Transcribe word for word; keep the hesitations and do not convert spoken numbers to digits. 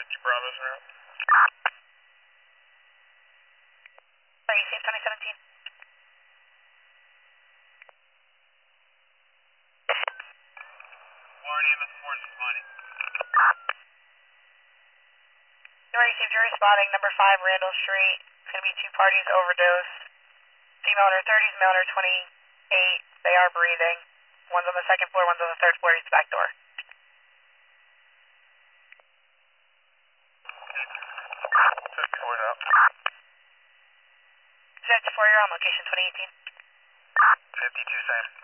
fifty Bravo's route. Are you safe twenty seventeen? Warren E M S four is responding. Emergency Jury spotting, number five Randall Street. It's going to be two parties overdose. Female in her thirties, male in her twenty-eight. They are breathing. One's on the second floor, one's on the third floor, he's the back door. fifty-four's out. fifty-four, you're on location twenty eighteen. fifty-two, same.